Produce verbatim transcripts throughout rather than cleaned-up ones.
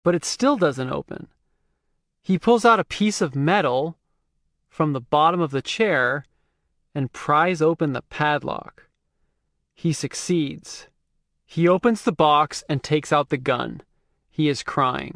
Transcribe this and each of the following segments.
but it still doesn't open. He pulls out a piece of metal from the bottom of the chair and pries open the padlock. He succeeds. He opens the box and takes out the gun. He is crying.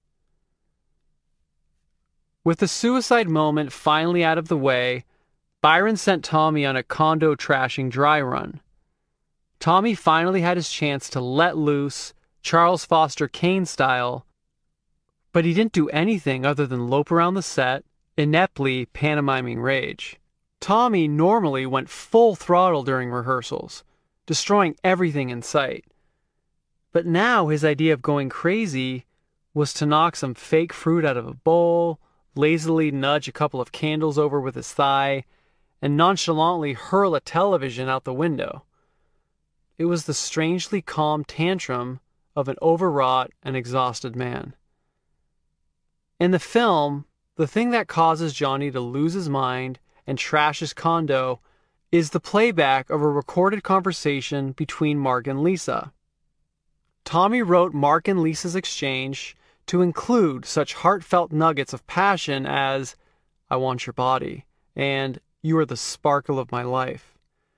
With the suicide moment finally out of the way, Byron sent Tommy on a condo trashing dry run. Tommy finally had his chance to let loose, Charles Foster Kane style, but he didn't do anything other than lope around the set, ineptly pantomiming rage. Tommy normally went full throttle during rehearsals, destroying everything in sight. But now his idea of going crazy was to knock some fake fruit out of a bowl, lazily nudge a couple of candles over with his thigh, and nonchalantly hurl a television out the window. It was the strangely calm tantrum of an overwrought and exhausted man. In the film, the thing that causes Johnny to lose his mind and trash his condo is the playback of a recorded conversation between Mark and Lisa. Tommy wrote Mark and Lisa's exchange to include such heartfelt nuggets of passion as, "I want your body," and "You are the sparkle of my life."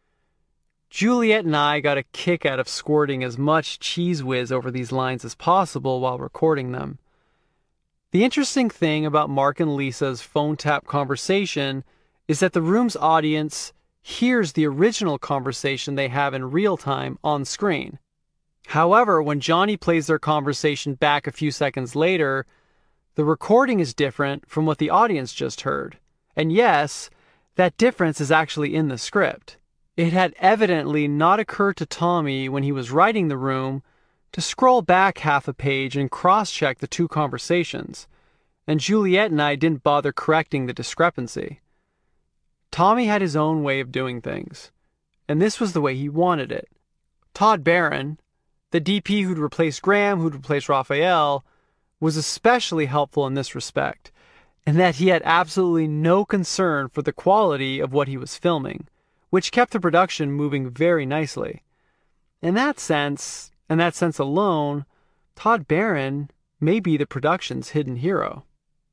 Juliet and I got a kick out of squirting as much cheese whiz over these lines as possible while recording them. The interesting thing about Mark and Lisa's phone tap conversation is that the room's audience hears the original conversation they have in real time on screen. However, when Johnny plays their conversation back a few seconds later, the recording is different from what the audience just heard. And yes, that difference is actually in the script. It had evidently not occurred to Tommy when he was writing The Room to scroll back half a page and cross-check the two conversations, and Juliet and I didn't bother correcting the discrepancy. Tommy had his own way of doing things, and this was the way he wanted it. Todd Barron, the D P who'd replaced Graham, who'd replaced Raphael, was especially helpful in this respect, in that he had absolutely no concern for the quality of what he was filming, which kept the production moving very nicely. In that sense, and that sense alone, Todd Barron may be the production's hidden hero.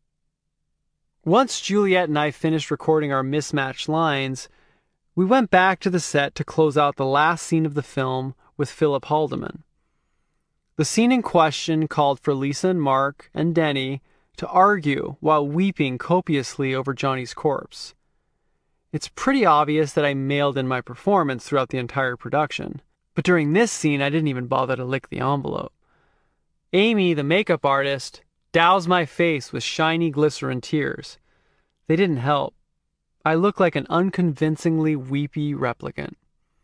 Once Juliet and I finished recording our mismatched lines, we went back to the set to close out the last scene of the film with Philip Haldeman. The scene in question called for Lisa and Mark and Denny to argue while weeping copiously over Johnny's corpse. It's pretty obvious that I mailed in my performance throughout the entire production, but during this scene I didn't even bother to lick the envelope. Amy, the makeup artist, doused my face with shiny glycerin tears. They didn't help. I looked like an unconvincingly weepy replicant.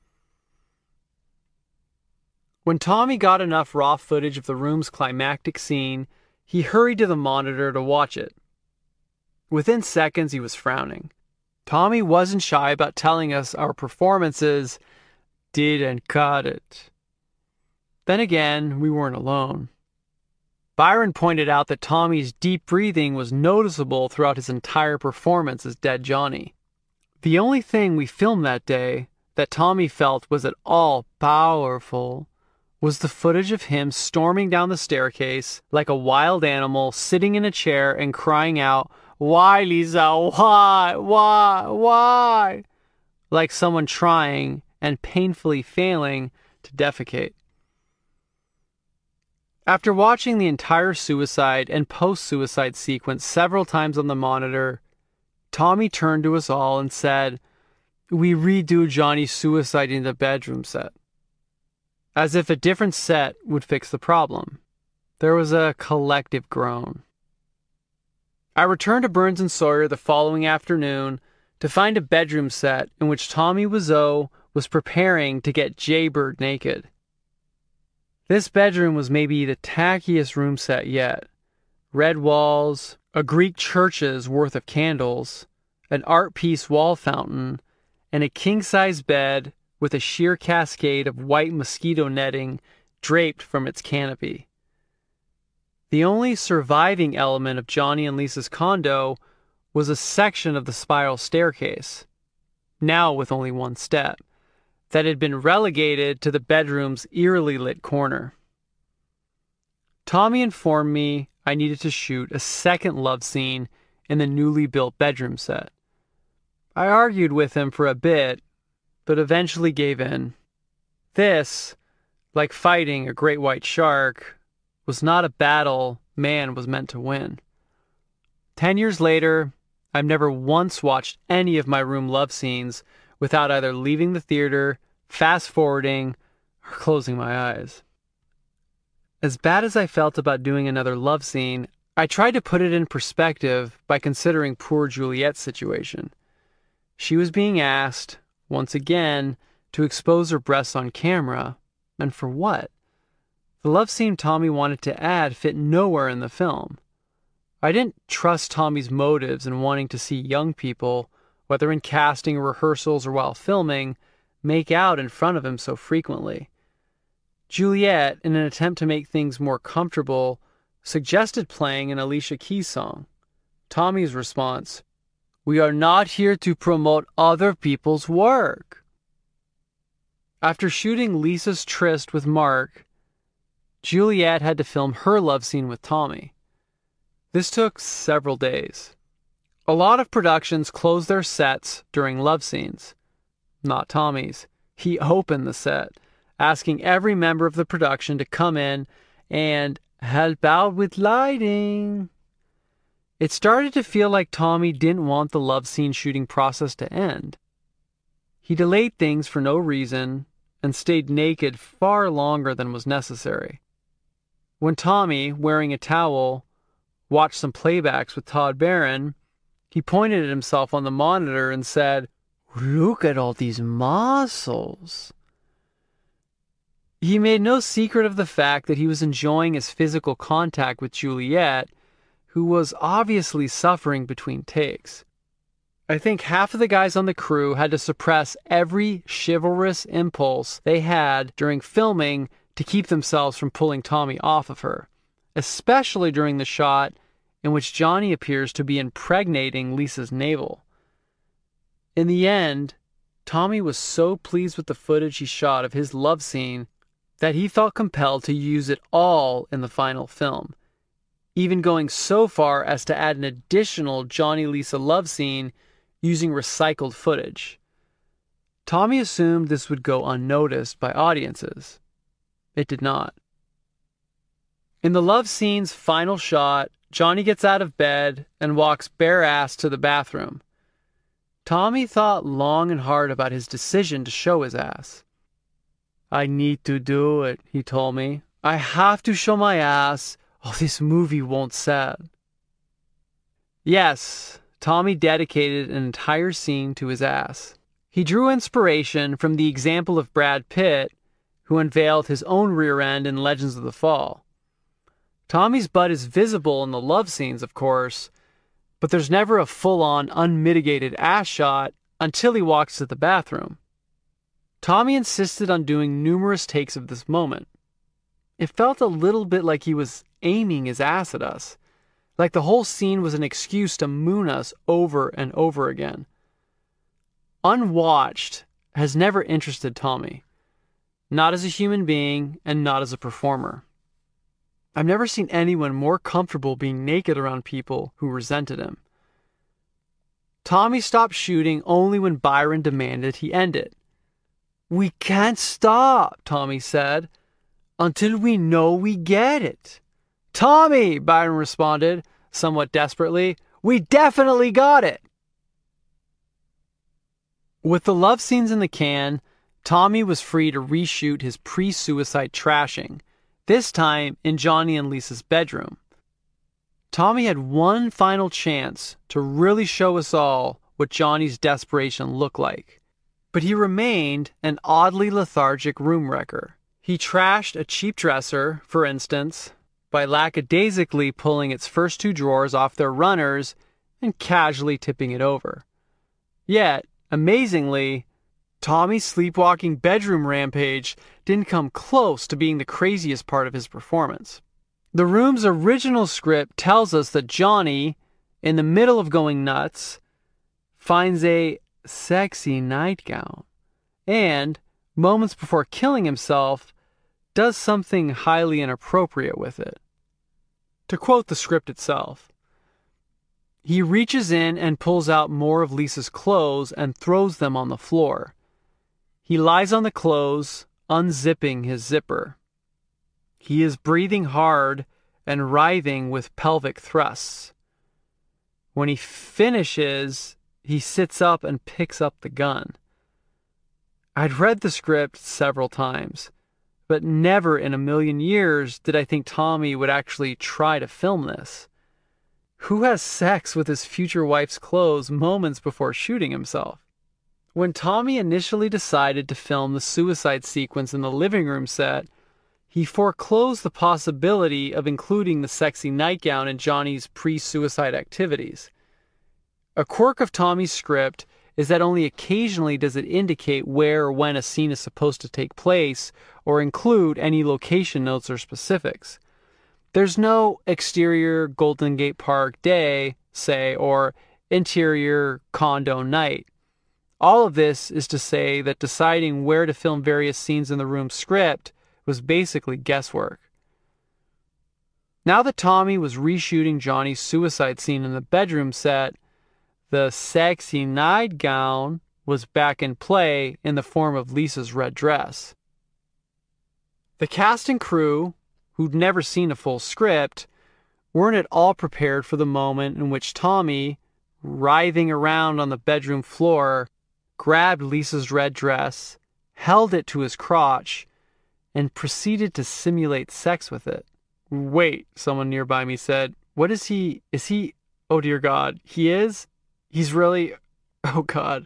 When Tommy got enough raw footage of the room's climactic scene, he hurried to the monitor to watch it. Within seconds, he was frowning. Tommy wasn't shy about telling us our performances didn't cut it. Then again, we weren't alone. Byron pointed out that Tommy's deep breathing was noticeable throughout his entire performance as Dead Johnny. The only thing we filmed that day that Tommy felt was at all powerful was the footage of him storming down the staircase like a wild animal, sitting in a chair and crying out, "Why, Lisa? Why? Why? Why?" like someone trying and painfully failing to defecate. After watching the entire suicide and post-suicide sequence several times on the monitor, Tommy turned to us all and said, "We redo Johnny's suicide in the bedroom set." As if a different set would fix the problem. There was a collective groan. I returned to Burns and Sawyer the following afternoon to find a bedroom set in which Tommy Wiseau was preparing to get Jaybird naked. This bedroom was maybe the tackiest room set yet. Red walls, a Greek church's worth of candles, an art piece wall fountain, and a king-size bed with a sheer cascade of white mosquito netting draped from its canopy. The only surviving element of Johnny and Lisa's condo was a section of the spiral staircase, now with only one step, that had been relegated to the bedroom's eerily lit corner. Tommy informed me I needed to shoot a second love scene in the newly built bedroom set. I argued with him for a bit, but eventually gave in. This, like fighting a great white shark, was not a battle man was meant to win. Ten years later, I've never once watched any of my room love scenes without either leaving the theater, fast-forwarding, or closing my eyes. As bad as I felt about doing another love scene, I tried to put it in perspective by considering poor Juliet's situation. She was being asked, once again, to expose her breasts on camera, and for what? The love scene Tommy wanted to add fit nowhere in the film. I didn't trust Tommy's motives in wanting to see young people, whether in casting, rehearsals, or while filming, make out in front of him so frequently. Juliet, in an attempt to make things more comfortable, suggested playing an Alicia Keys song. Tommy's response, "We are not here to promote other people's work." After shooting Lisa's tryst with Mark, Juliet had to film her love scene with Tommy. This took several days. A lot of productions close their sets during love scenes. Not Tommy's. He opened the set, asking every member of the production to come in and help out with lighting. It started to feel like Tommy didn't want the love scene shooting process to end. He delayed things for no reason and stayed naked far longer than was necessary. When Tommy, wearing a towel, watched some playbacks with Todd Barron, he pointed at himself on the monitor and said, "Look at all these muscles." He made no secret of the fact that he was enjoying his physical contact with Juliet, who was obviously suffering between takes. I think half of the guys on the crew had to suppress every chivalrous impulse they had during filming to keep themselves from pulling Tommy off of her, especially during the shot in which Johnny appears to be impregnating Lisa's navel. In the end, Tommy was so pleased with the footage he shot of his love scene that he felt compelled to use it all in the final film, even going so far as to add an additional Johnny-Lisa love scene using recycled footage. Tommy assumed this would go unnoticed by audiences. It did not. In the love scene's final shot, Johnny gets out of bed and walks bare-assed to the bathroom. Tommy thought long and hard about his decision to show his ass. "I need to do it," he told me. "I have to show my ass, or this movie won't sell." Yes, Tommy dedicated an entire scene to his ass. He drew inspiration from the example of Brad Pitt, who unveiled his own rear end in Legends of the Fall. Tommy's butt is visible in the love scenes, of course, but there's never a full-on, unmitigated ass shot until he walks to the bathroom. Tommy insisted on doing numerous takes of this moment. It felt a little bit like he was aiming his ass at us, like the whole scene was an excuse to moon us over and over again. Unwatched has never interested Tommy, not as a human being and not as a performer. I've never seen anyone more comfortable being naked around people who resented him. Tommy stopped shooting only when Byron demanded he end it. "We can't stop," Tommy said, "until we know we get it." "Tommy," Byron responded, somewhat desperately, "we definitely got it." With the love scenes in the can, Tommy was free to reshoot his pre-suicide trashing, this time in Johnny and Lisa's bedroom. Tommy had one final chance to really show us all what Johnny's desperation looked like, but he remained an oddly lethargic room wrecker. He trashed a cheap dresser, for instance, by lackadaisically pulling its first two drawers off their runners and casually tipping it over. Yet, amazingly, Tommy's sleepwalking bedroom rampage didn't come close to being the craziest part of his performance. The Room's original script tells us that Johnny, in the middle of going nuts, finds a sexy nightgown and, moments before killing himself, does something highly inappropriate with it. To quote the script itself, he reaches in and pulls out more of Lisa's clothes and throws them on the floor. He lies on the clothes, unzipping his zipper. He is breathing hard and writhing with pelvic thrusts. When he finishes, he sits up and picks up the gun. I'd read the script several times, but never in a million years did I think Tommy would actually try to film this. Who has sex with his future wife's clothes moments before shooting himself? When Tommy initially decided to film the suicide sequence in the living room set, he foreclosed the possibility of including the sexy nightgown in Johnny's pre-suicide activities. A quirk of Tommy's script is that only occasionally does it indicate where or when a scene is supposed to take place or include any location notes or specifics. There's no exterior Golden Gate Park day, say, or interior condo night. All of this is to say that deciding where to film various scenes in the room script was basically guesswork. Now that Tommy was reshooting Johnny's suicide scene in the bedroom set, the sexy nightgown was back in play in the form of Lisa's red dress. The cast and crew, who'd never seen a full script, weren't at all prepared for the moment in which Tommy, writhing around on the bedroom floor, grabbed Lisa's red dress, held it to his crotch, and proceeded to simulate sex with it. "Wait," someone nearby me said. "What is he? Is he? Oh dear God, he is? He's really? Oh God."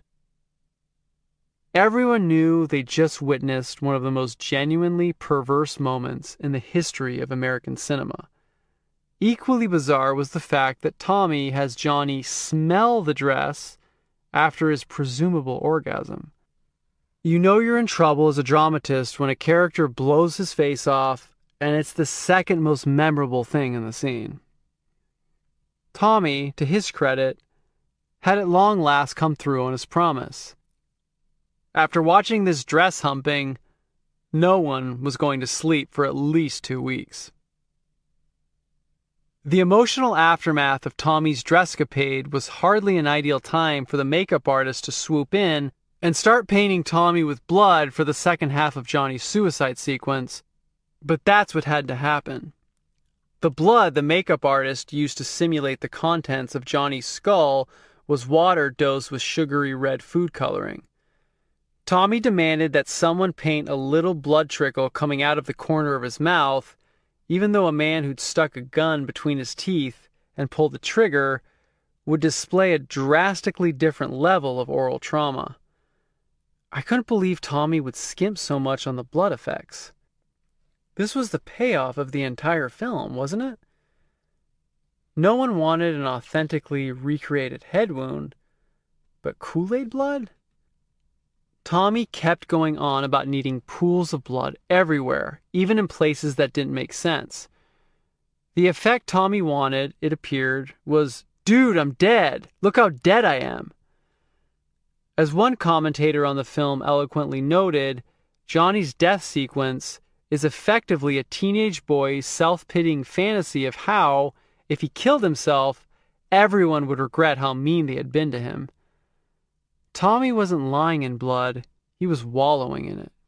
Everyone knew they just witnessed one of the most genuinely perverse moments in the history of American cinema. Equally bizarre was the fact that Tommy has Johnny smell the dress after his presumable orgasm. You know you're in trouble as a dramatist when a character blows his face off and it's the second most memorable thing in the scene. Tommy, to his credit, had at long last come through on his promise. After watching this dress humping, no one was going to sleep for at least two weeks. The emotional aftermath of Tommy's dresscapade was hardly an ideal time for the makeup artist to swoop in and start painting Tommy with blood for the second half of Johnny's suicide sequence, but that's what had to happen. The blood the makeup artist used to simulate the contents of Johnny's skull was water dosed with sugary red food coloring. Tommy demanded that someone paint a little blood trickle coming out of the corner of his mouth, even though a man who'd stuck a gun between his teeth and pulled the trigger would display a drastically different level of oral trauma. I couldn't believe Tommy would skimp so much on the blood effects. This was the payoff of the entire film, wasn't it? No one wanted an authentically recreated head wound, but Kool-Aid blood? Tommy kept going on about needing pools of blood everywhere, even in places that didn't make sense. The effect Tommy wanted, it appeared, was, "Dude, I'm dead. Look how dead I am." As one commentator on the film eloquently noted, Johnny's death sequence is effectively a teenage boy's self-pitying fantasy of how, if he killed himself, everyone would regret how mean they had been to him. Tommy wasn't lying in blood, he was wallowing in it.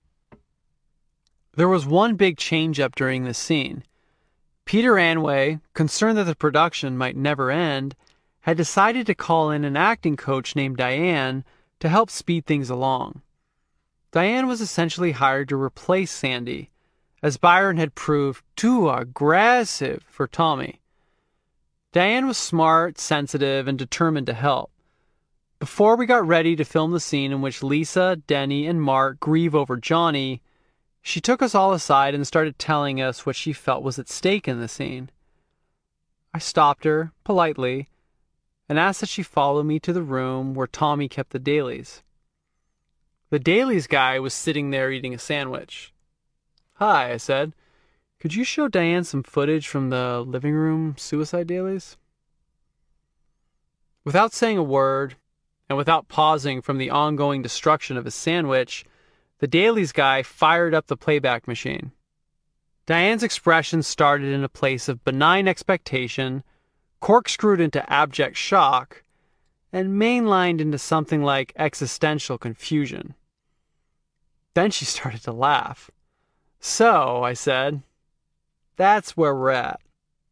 There was one big change-up during this scene. Peter Anway, concerned that the production might never end, had decided to call in an acting coach named Diane to help speed things along. Diane was essentially hired to replace Sandy, as Byron had proved too aggressive for Tommy. Diane was smart, sensitive, and determined to help. Before we got ready to film the scene in which Lisa, Denny, and Mark grieve over Johnny, she took us all aside and started telling us what she felt was at stake in the scene. I stopped her, politely, and asked that she follow me to the room where Tommy kept the dailies. The dailies guy was sitting there eating a sandwich. "Hi," I said. "Could you show Diane some footage from the living room suicide dailies?" Without saying a word, and without pausing from the ongoing destruction of his sandwich, the dailies guy fired up the playback machine. Diane's expression started in a place of benign expectation, corkscrewed into abject shock, and mainlined into something like existential confusion. Then she started to laugh. "So," I said, "that's where we're at."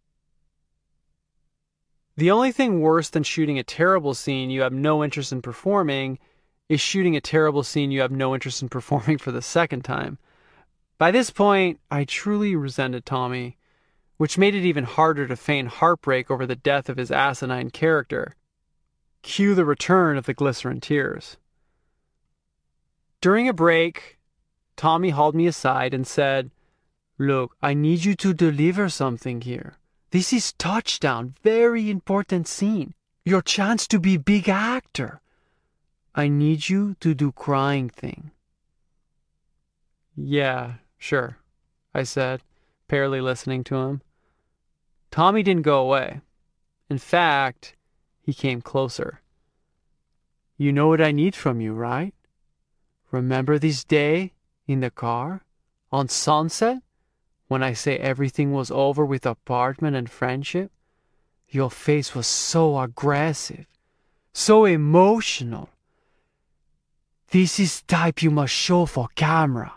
The only thing worse than shooting a terrible scene you have no interest in performing is shooting a terrible scene you have no interest in performing for the second time. By this point, I truly resented Tommy, which made it even harder to feign heartbreak over the death of his asinine character. Cue the return of the glycerin tears. During a break, Tommy hauled me aside and said, "Look, I need you to deliver something here. This is touchdown, very important scene. Your chance to be big actor. I need you to do crying thing." "Yeah, sure," I said, barely listening to him. Tommy didn't go away. In fact, he came closer. "You know what I need from you, right? Remember this day in the car on Sunset when I say everything was over with apartment and friendship? Your face was so aggressive, so emotional. This is type you must show for camera."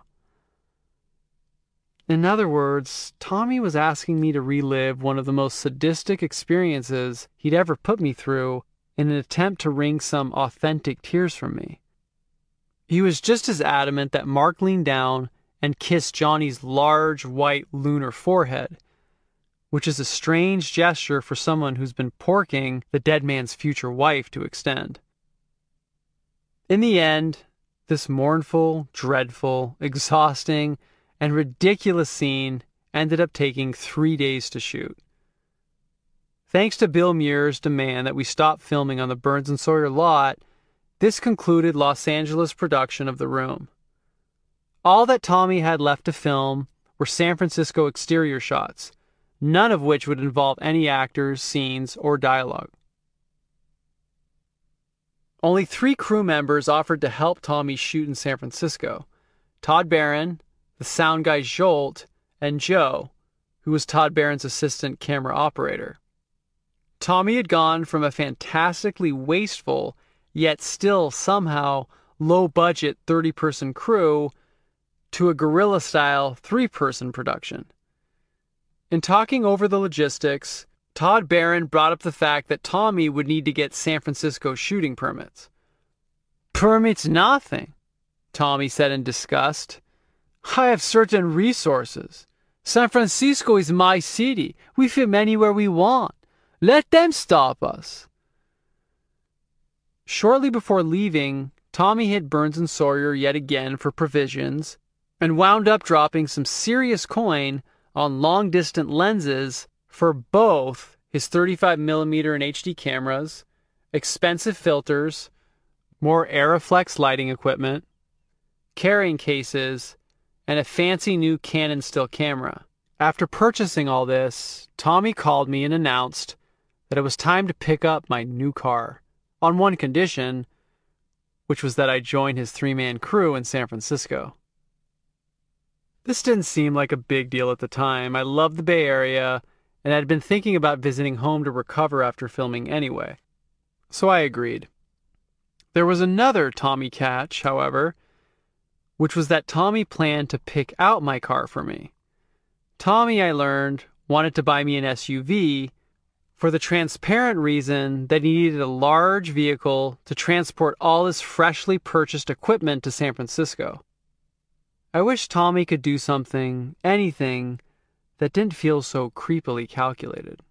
In other words, Tommy was asking me to relive one of the most sadistic experiences he'd ever put me through in an attempt to wring some authentic tears from me. He was just as adamant that Mark lean down and kiss Johnny's large, white, lunar forehead, which is a strange gesture for someone who's been porking the dead man's future wife to extend. In the end, this mournful, dreadful, exhausting, and ridiculous scene ended up taking three days to shoot. Thanks to Bill Muir's demand that we stop filming on the Burns and Sawyer lot, this concluded Los Angeles production of The Room. All that Tommy had left to film were San Francisco exterior shots, none of which would involve any actors, scenes, or dialogue. Only three crew members offered to help Tommy shoot in San Francisco: Todd Barron, the sound guy Jolt, and Joe, who was Todd Barron's assistant camera operator. Tommy had gone from a fantastically wasteful, yet still somehow low-budget thirty-person crew to a guerrilla-style three-person production. In talking over the logistics, Todd Barron brought up the fact that Tommy would need to get San Francisco shooting permits. "Permits nothing," Tommy said in disgust. "I have certain resources. San Francisco is my city. We film anywhere we want. Let them stop us." Shortly before leaving, Tommy hit Burns and Sawyer yet again for provisions and wound up dropping some serious coin on long-distance lenses for both his thirty-five millimeter and H D cameras, expensive filters, more Aeroflex lighting equipment, carrying cases, and a fancy new Canon still camera. After purchasing all this, Tommy called me and announced that it was time to pick up my new car, on one condition, which was that I join his three-man crew in San Francisco. This didn't seem like a big deal at the time. I loved the Bay Area, and I'd been thinking about visiting home to recover after filming anyway. So I agreed. There was another Tommy catch, however, which was that Tommy planned to pick out my car for me. Tommy, I learned, wanted to buy me an S U V for the transparent reason that he needed a large vehicle to transport all his freshly purchased equipment to San Francisco. I wish Tommy could do something, anything, that didn't feel so creepily calculated.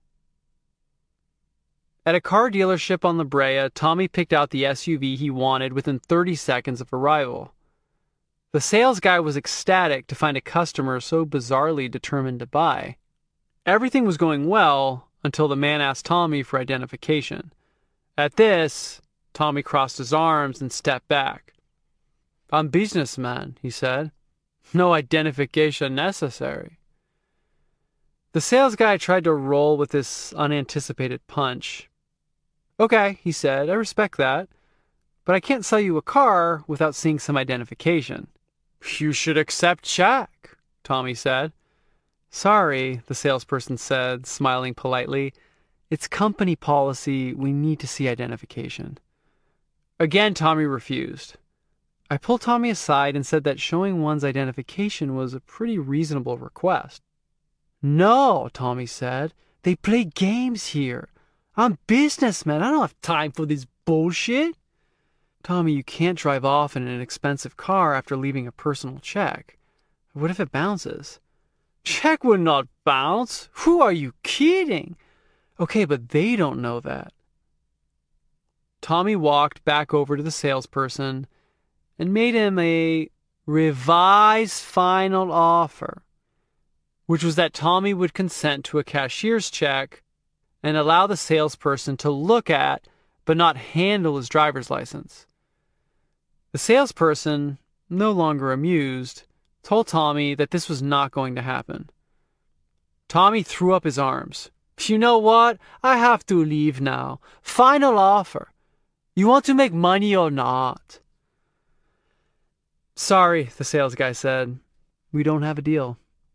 At a car dealership on La Brea, Tommy picked out the S U V he wanted within thirty seconds of arrival. The sales guy was ecstatic to find a customer so bizarrely determined to buy. Everything was going well until the man asked Tommy for identification. At this, Tommy crossed his arms and stepped back. "I'm businessman," he said. "No identification necessary." The sales guy tried to roll with this unanticipated punch. "Okay," he said, "I respect that, but I can't sell you a car without seeing some identification." "You should accept check," Tommy said. Sorry, the salesperson said, smiling politely. It's company policy. We need to see identification. Again, Tommy refused. I pulled Tommy aside and said that showing one's identification was a pretty reasonable request. No, Tommy said. They play games here. I'm businessman. I don't have time for this bullshit. Tommy, you can't drive off in an expensive car after leaving a personal check. What if it bounces? Check would not bounce. Who are you kidding? Okay, but they don't know that. Tommy walked back over to the salesperson and made him a revised final offer, which was that Tommy would consent to a cashier's check and allow the salesperson to look at but not handle his driver's license. The salesperson, no longer amused, told Tommy that this was not going to happen. Tommy threw up his arms. You know what? I have to leave now. Final offer. You want to make money or not? Sorry, the sales guy said. We don't have a deal.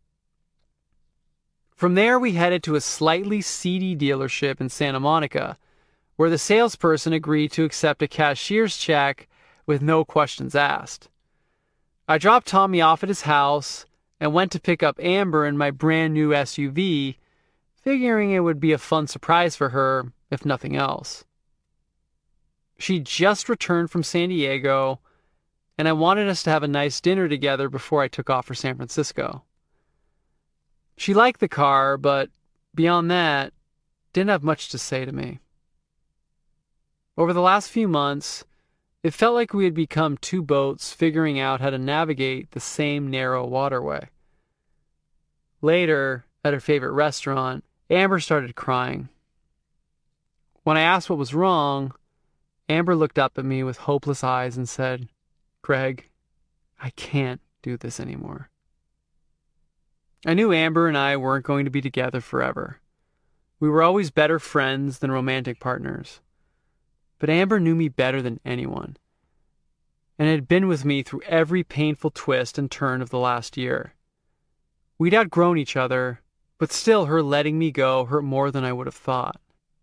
From there, we headed to a slightly seedy dealership in Santa Monica, where the salesperson agreed to accept a cashier's check with no questions asked. I dropped Tommy off at his house and went to pick up Amber in my brand new S U V, figuring it would be a fun surprise for her, if nothing else. She just returned from San Diego, and I wanted us to have a nice dinner together before I took off for San Francisco. She liked the car, but beyond that, didn't have much to say to me. Over the last few months, it felt like we had become two boats figuring out how to navigate the same narrow waterway. Later, at her favorite restaurant, Amber started crying. When I asked what was wrong, Amber looked up at me with hopeless eyes and said, Greg, I can't do this anymore. I knew Amber and I weren't going to be together forever. We were always better friends than romantic partners. But Amber knew me better than anyone, and had been with me through every painful twist and turn of the last year. We'd outgrown each other, but still her letting me go hurt more than I would have thought.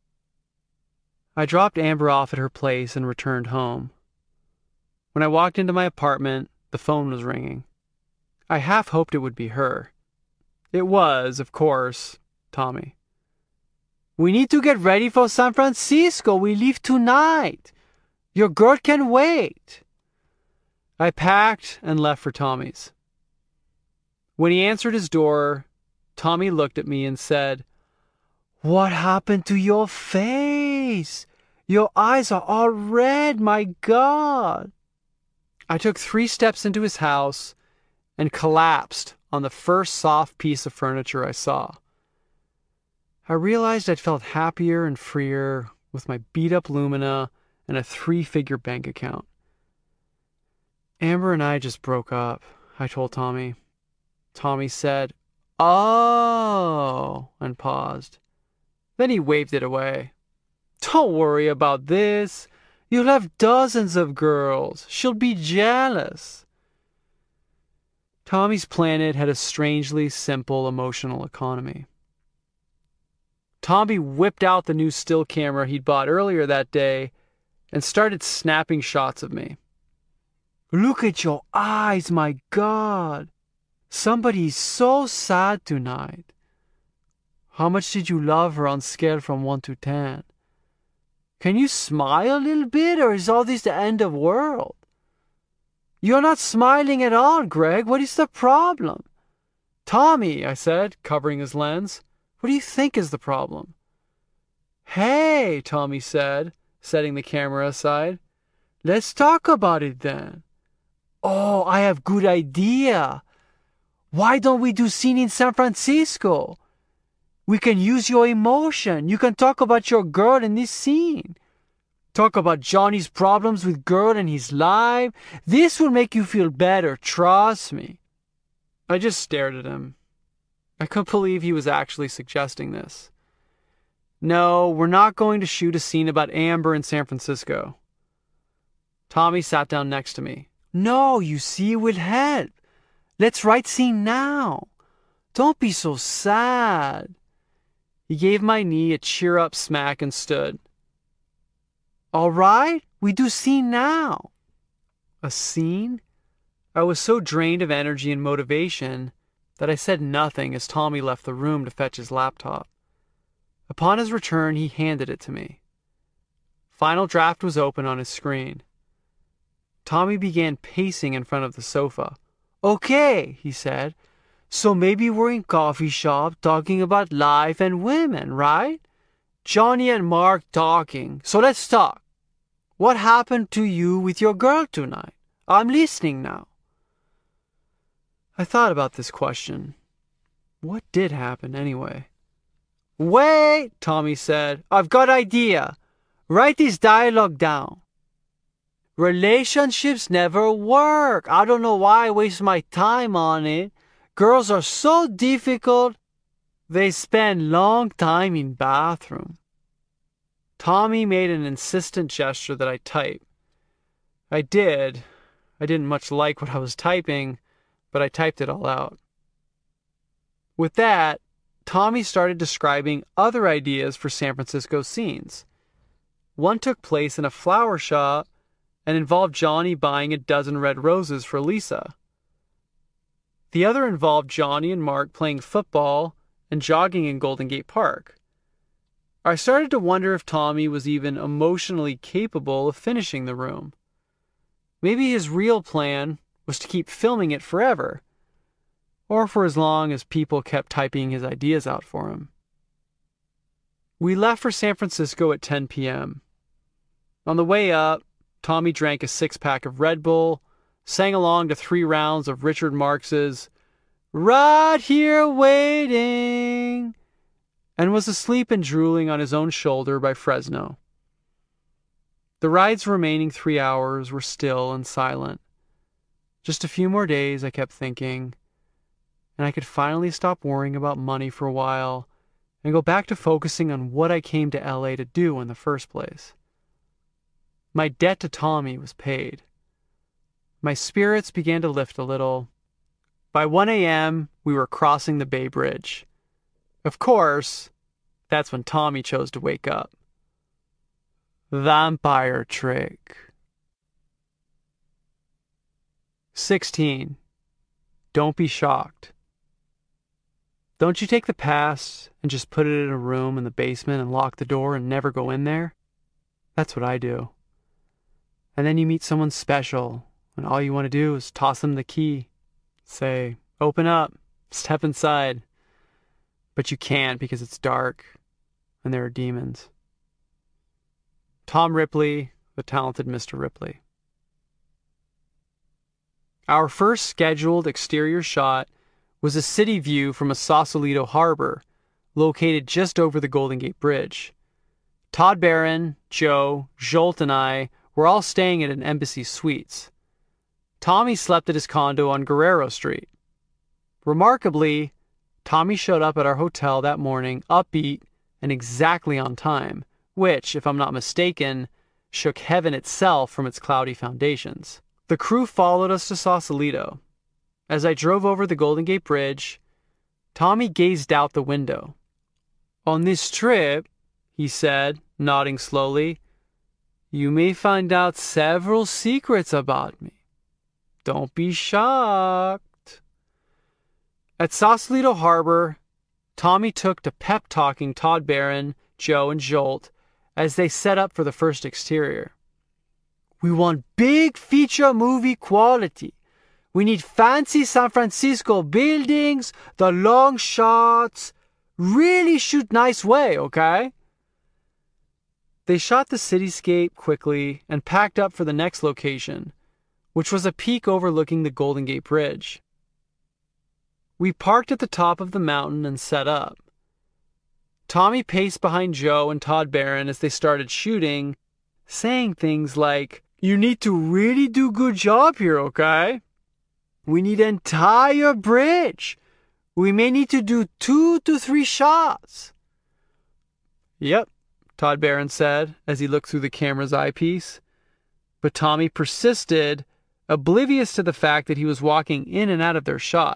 I dropped Amber off at her place and returned home. When I walked into my apartment, the phone was ringing. I half hoped it would be her. It was, of course, Tommy. We need to get ready for San Francisco. We leave tonight. Your girl can wait. I packed and left for Tommy's. When he answered his door, Tommy looked at me and said, What happened to your face? Your eyes are all red, my God. I took three steps into his house and collapsed on the first soft piece of furniture I saw. I realized I'd felt happier and freer with my beat-up Lumina and a three-figure bank account. Amber and I just broke up, I told Tommy. Tommy said, Oh, and paused. Then he waved it away. Don't worry about this. You'll have dozens of girls. She'll be jealous. Tommy's planet had a strangely simple emotional economy. Tommy whipped out the new still camera he'd bought earlier that day and started snapping shots of me. Look at your eyes, my God. Somebody's so sad tonight. How much did you love her on scale from one to ten? Can you smile a little bit, or is all this the end of the world? You're not smiling at all, Greg. What is the problem? Tommy, I said, covering his lens. What do you think is the problem? Hey, Tommy said, setting the camera aside. Let's talk about it then. Oh, I have good idea. Why don't we do scene in San Francisco? We can use your emotion. You can talk about your girl in this scene. Talk about Johnny's problems with girl and his life. This will make you feel better, trust me. I just stared at him. I couldn't believe he was actually suggesting this. No, we're not going to shoot a scene about Amber in San Francisco. Tommy sat down next to me. No, you see, it will help. Let's write scene now. Don't be so sad. He gave my knee a cheer-up smack and stood. All right, we do scene now. A scene? I was so drained of energy and motivation that I said nothing as Tommy left the room to fetch his laptop. Upon his return, he handed it to me. Final draft was open on his screen. Tommy began pacing in front of the sofa. Okay, he said. So maybe we're in coffee shop talking about life and women, right? Johnny and Mark talking. So let's talk. What happened to you with your girl tonight? I'm listening now. I thought about this question. What did happen anyway? Wait, Tommy said. I've got an idea. Write this dialogue down. Relationships never work. I don't know why I waste my time on it. Girls are so difficult. They spend long time in bathroom. Tommy made an insistent gesture that I type. I did. I didn't much like what I was typing, but I typed it all out. With that, Tommy started describing other ideas for San Francisco scenes. One took place in a flower shop and involved Johnny buying a dozen red roses for Lisa. The other involved Johnny and Mark playing football and jogging in Golden Gate Park. I started to wonder if Tommy was even emotionally capable of finishing the room. Maybe his real plan was to keep filming it forever, or for as long as people kept typing his ideas out for him. We left for San Francisco at ten p.m. On the way up, Tommy drank a six-pack of Red Bull, sang along to three rounds of Richard Marx's Right Here Waiting, and was asleep and drooling on his own shoulder by Fresno. The ride's remaining three hours were still and silent. Just a few more days, I kept thinking, and I could finally stop worrying about money for a while and go back to focusing on what I came to L A to do in the first place. My debt to Tommy was paid. My spirits began to lift a little. By one a.m., we were crossing the Bay Bridge. Of course, that's when Tommy chose to wake up. Vampire trick. sixteen. Don't be shocked. Don't you take the past and just put it in a room in the basement and lock the door and never go in there? That's what I do. And then you meet someone special, and all you want to do is toss them the key. Say, open up, step inside. But you can't because it's dark, and there are demons. Tom Ripley, the talented Mister Ripley. Our first scheduled exterior shot was a city view from a Sausalito harbor, located just over the Golden Gate Bridge. Todd Barron, Joe, Jolt, and I were all staying at an Embassy Suites. Tommy slept at his condo on Guerrero Street. Remarkably, Tommy showed up at our hotel that morning upbeat and exactly on time, which, if I'm not mistaken, shook heaven itself from its cloudy foundations. The crew followed us to Sausalito. As I drove over the Golden Gate Bridge, Tommy gazed out the window. On this trip, he said, nodding slowly, you may find out several secrets about me. Don't be shocked. At Sausalito Harbor, Tommy took to pep-talking Todd Barron, Joe, and Jolt as they set up for the first exterior. We want big feature movie quality. We need fancy San Francisco buildings, the long shots. Really shoot nice way, okay? They shot the cityscape quickly and packed up for the next location, which was a peak overlooking the Golden Gate Bridge. We parked at the top of the mountain and set up. Tommy paced behind Joe and Todd Barron as they started shooting, saying things like, you need to really do good job here, okay? We need an entire bridge. We may need to do two to three shots. Yep, Todd Barron said as he looked through the camera's eyepiece. But Tommy persisted, oblivious to the fact that he was walking in and out of their shot,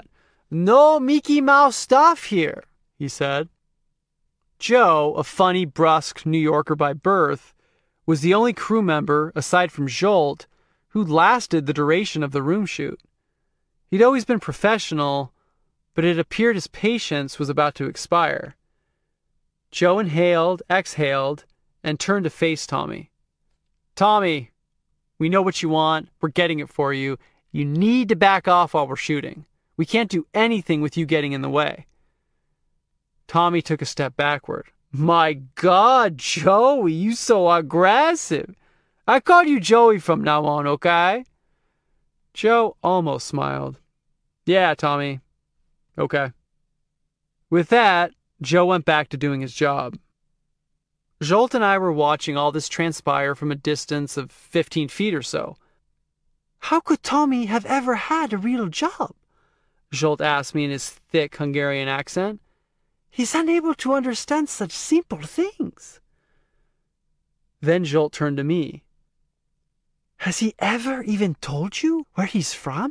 No Mickey Mouse stuff here, he said. Joe, a funny, brusque New Yorker by birth, was the only crew member, aside from Jolt, who lasted the duration of the room shoot. He'd always been professional, but it appeared his patience was about to expire. Joe inhaled, exhaled, and turned to face Tommy. Tommy, we know what you want. We're getting it for you. You need to back off while we're shooting. We can't do anything with you getting in the way. Tommy took a step backward. My God, Joey, you so aggressive. I call you Joey from now on, okay? Joe almost smiled. Yeah, Tommy. Okay. With that, Joe went back to doing his job. Jolt and I were watching all this transpire from a distance of fifteen feet or so. How could Tommy have ever had a real job? Jolt asked me in his thick Hungarian accent. He's unable to understand such simple things. Then Jolt turned to me. Has he ever even told you where he's from?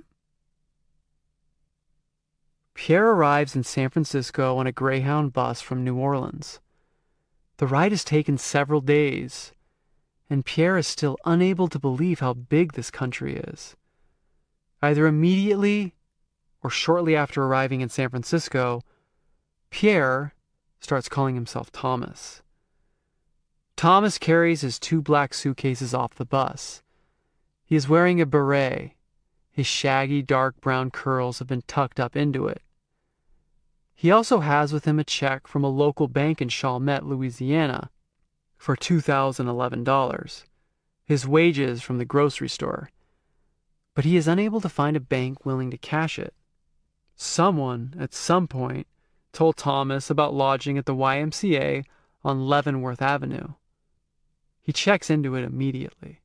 Pierre arrives in San Francisco on a Greyhound bus from New Orleans. The ride has taken several days, and Pierre is still unable to believe how big this country is. Either immediately or shortly after arriving in San Francisco, Pierre starts calling himself Thomas. Thomas carries his two black suitcases off the bus. He is wearing a beret. His shaggy dark brown curls have been tucked up into it. He also has with him a check from a local bank in Chalmette, Louisiana, for two thousand eleven dollars, his wages from the grocery store. But he is unable to find a bank willing to cash it. Someone, at some point, told Thomas about lodging at the Y M C A on Leavenworth Avenue. He checks into it immediately.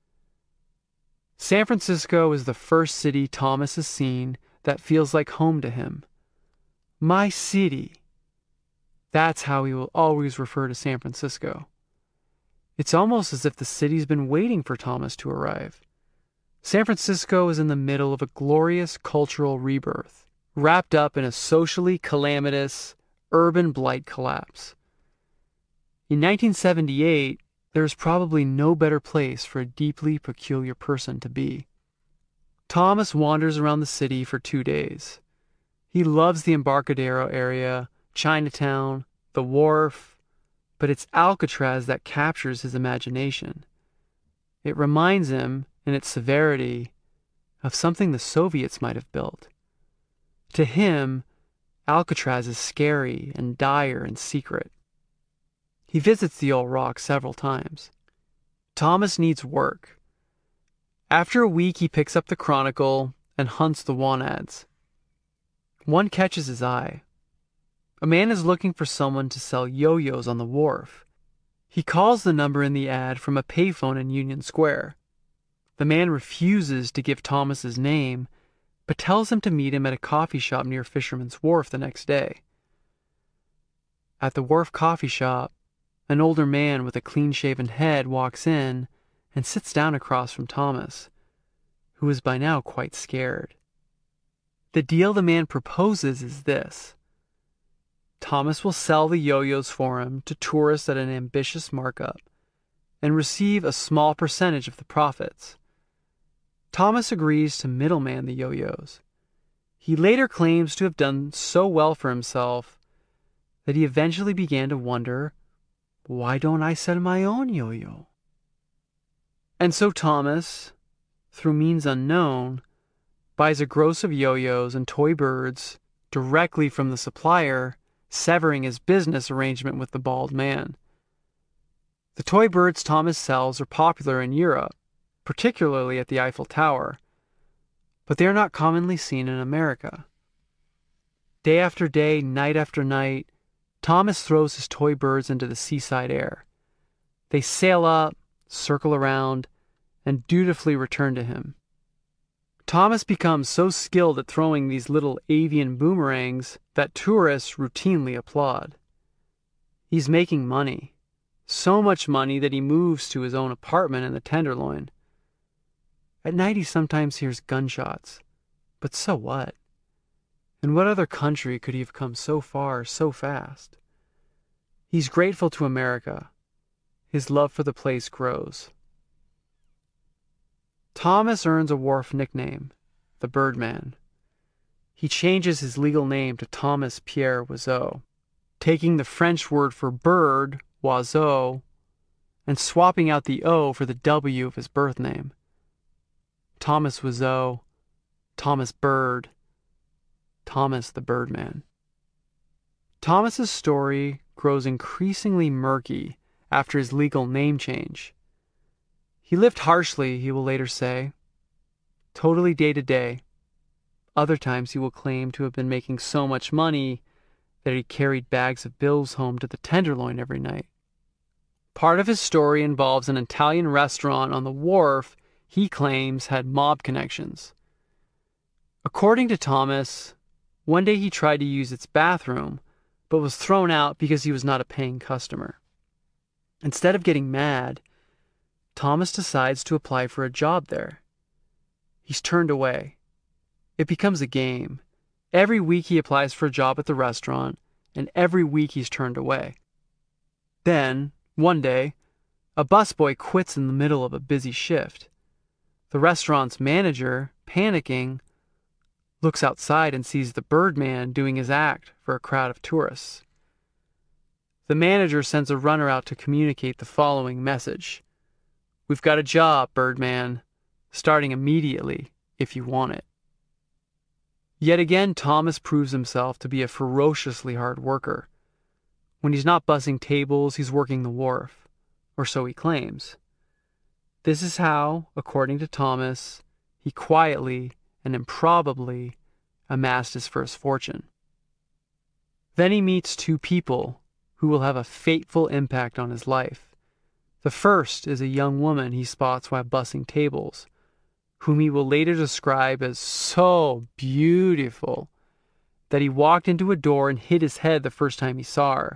San Francisco is the first city Thomas has seen that feels like home to him. My city. That's how he will always refer to San Francisco. It's almost as if the city's been waiting for Thomas to arrive. San Francisco is in the middle of a glorious cultural rebirth, wrapped up in a socially calamitous urban blight collapse. In nineteen seventy-eight, there is probably no better place for a deeply peculiar person to be. Thomas wanders around the city for two days. He loves the Embarcadero area, Chinatown, the Wharf, but it's Alcatraz that captures his imagination. It reminds him, in its severity, of something the Soviets might have built. To him, Alcatraz is scary and dire and secret. He visits the old rock several times. Thomas needs work. After a week, he picks up the Chronicle and hunts the want ads. One catches his eye. A man is looking for someone to sell yo-yos on the wharf. He calls the number in the ad from a payphone in Union Square. The man refuses to give Thomas his name, but tells him to meet him at a coffee shop near Fisherman's Wharf the next day. At the Wharf coffee shop, an older man with a clean-shaven head walks in and sits down across from Thomas, who is by now quite scared. The deal the man proposes is this. Thomas will sell the yo-yos for him to tourists at an ambitious markup and receive a small percentage of the profits. Thomas agrees to middleman the yo-yos. He later claims to have done so well for himself that he eventually began to wonder, why don't I sell my own yo-yo? And so Thomas, through means unknown, buys a gross of yo-yos and toy birds directly from the supplier, severing his business arrangement with the bald man. The toy birds Thomas sells are popular in Europe, particularly at the Eiffel Tower, but they are not commonly seen in America. Day after day, night after night, Thomas throws his toy birds into the seaside air. They sail up, circle around, and dutifully return to him. Thomas becomes so skilled at throwing these little avian boomerangs that tourists routinely applaud. He's making money, so much money that he moves to his own apartment in the Tenderloin. At night he sometimes hears gunshots, but so what? In what other country could he have come so far so fast? He's grateful to America. His love for the place grows. Thomas earns a wharf nickname, the Birdman. He changes his legal name to Thomas Pierre Oiseau, taking the French word for bird, oiseau, and swapping out the O for the W of his birth name. Thomas Oiseau, Thomas Bird, Thomas the Birdman. Thomas's story grows increasingly murky after his legal name change. He lived harshly, he will later say, totally day to day. Other times he will claim to have been making so much money that he carried bags of bills home to the Tenderloin every night. Part of his story involves an Italian restaurant on the wharf he claims had mob connections. According to Thomas, one day he tried to use its bathroom, but was thrown out because he was not a paying customer. Instead of getting mad, Thomas decides to apply for a job there. He's turned away. It becomes a game. Every week he applies for a job at the restaurant, and every week he's turned away. Then, one day, a busboy quits in the middle of a busy shift. The restaurant's manager, panicking, looks outside and sees the Birdman doing his act for a crowd of tourists. The manager sends a runner out to communicate the following message: "We've got a job, Birdman, starting immediately if you want it." Yet again, Thomas proves himself to be a ferociously hard worker. When he's not bussing tables, he's working the wharf, or so he claims. This is how, according to Thomas, he quietly and improbably amassed his first fortune. Then he meets two people who will have a fateful impact on his life. The first is a young woman he spots while bussing tables, whom he will later describe as so beautiful that he walked into a door and hit his head the first time he saw her.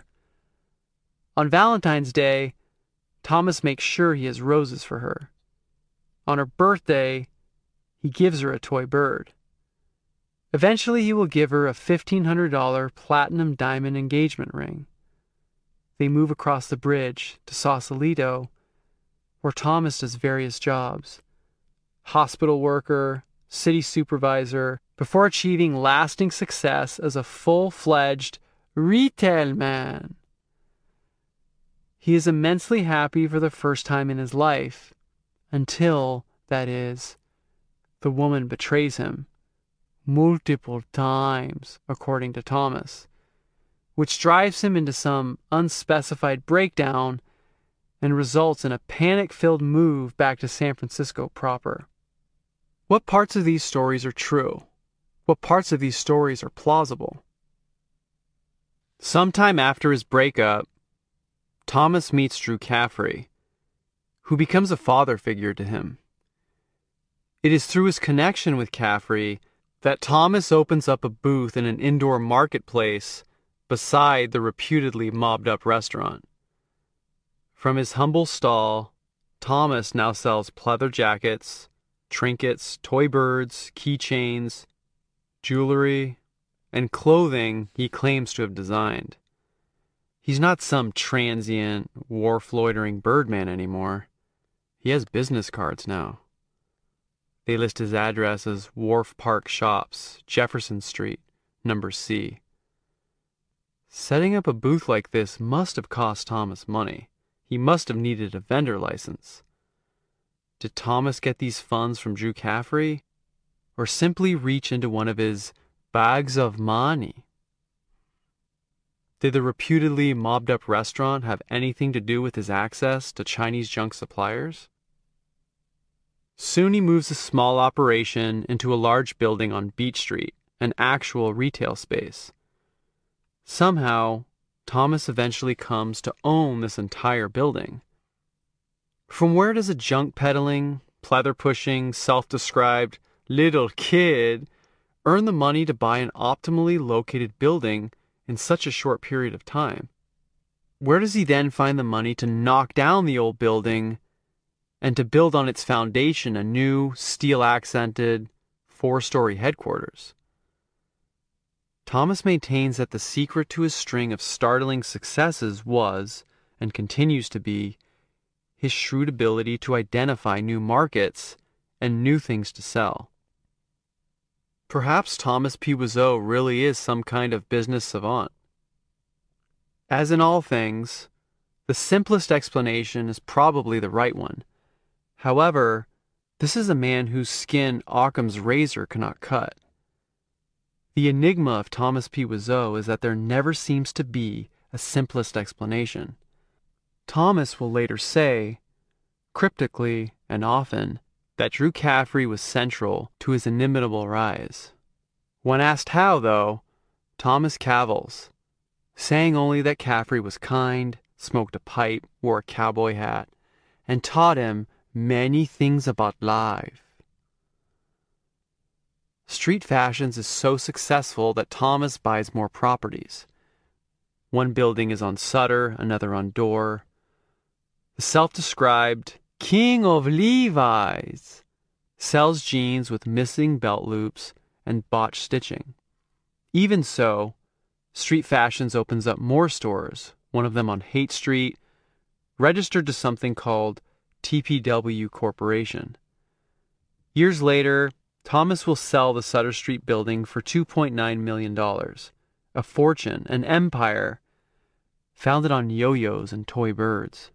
On Valentine's Day, Thomas makes sure he has roses for her. On her birthday, he gives her a toy bird. Eventually, he will give her a fifteen hundred dollars platinum diamond engagement ring. They move across the bridge to Sausalito, where Thomas does various jobs: hospital worker, city supervisor, before achieving lasting success as a full-fledged retail man. He is immensely happy for the first time in his life, until, that is, the woman betrays him, multiple times, according to Thomas, which drives him into some unspecified breakdown and results in a panic-filled move back to San Francisco proper. What parts of these stories are true? What parts of these stories are plausible? Sometime after his breakup, Thomas meets Drew Caffrey, who becomes a father figure to him. It is through his connection with Caffrey that Thomas opens up a booth in an indoor marketplace beside the reputedly mobbed-up restaurant. From his humble stall, Thomas now sells pleather jackets, trinkets, toy birds, keychains, jewelry, and clothing he claims to have designed. He's not some transient, wharf-loitering Birdman anymore. He has business cards now. They list his address as Wharf Park Shops, Jefferson Street, number C. Setting up a booth like this must have cost Thomas money. He must have needed a vendor license. Did Thomas get these funds from Drew Caffrey, or simply reach into one of his bags of money? Did the reputedly mobbed-up restaurant have anything to do with his access to Chinese junk suppliers? Soon he moves a small operation into a large building on Beach Street, an actual retail space. Somehow, Thomas eventually comes to own this entire building. From where does a junk-peddling, pleather-pushing, self-described little kid earn the money to buy an optimally located building in such a short period of time? Where does he then find the money to knock down the old building and to build on its foundation a new, steel-accented, four-story headquarters? Thomas maintains that the secret to his string of startling successes was, and continues to be, his shrewd ability to identify new markets and new things to sell. Perhaps Thomas P. Wiseau really is some kind of business savant. As in all things, the simplest explanation is probably the right one. However, this is a man whose skin Occam's razor cannot cut. The enigma of Thomas P. Wiseau is that there never seems to be a simplest explanation. Thomas will later say, cryptically and often, that Drew Caffrey was central to his inimitable rise. When asked how, though, Thomas cavils, saying only that Caffrey was kind, smoked a pipe, wore a cowboy hat, and taught him many things about life. Street Fashions is so successful that Thomas buys more properties. One building is on Sutter, another on Dorr. The self-described King of Levi's sells jeans with missing belt loops and botched stitching. Even so, Street Fashions opens up more stores, one of them on Haight Street, registered to something called T P W Corporation. Years later, Thomas will sell the Sutter Street building for two point nine million dollars, a fortune, an empire, founded on yo-yos and toy birds.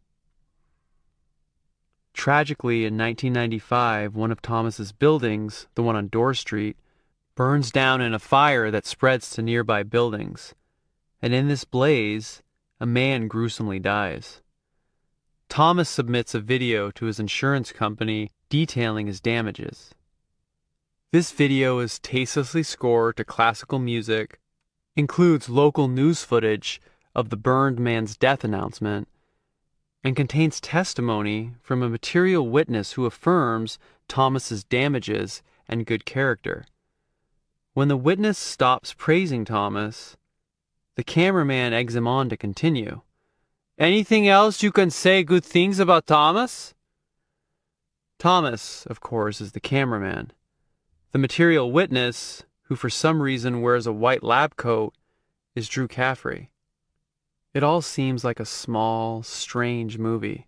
Tragically, in nineteen ninety-five, one of Thomas's buildings, the one on Dorr Street, burns down in a fire that spreads to nearby buildings, and in this blaze, a man gruesomely dies. Thomas submits a video to his insurance company detailing his damages. This video is tastelessly scored to classical music, includes local news footage of the burned man's death announcement, and contains testimony from a material witness who affirms Thomas's damages and good character. When the witness stops praising Thomas, the cameraman eggs him on to continue. "Anything else you can say good things about Thomas?" Thomas, of course, is the cameraman. The material witness, who for some reason wears a white lab coat, is Drew Caffrey. It all seems like a small, strange movie.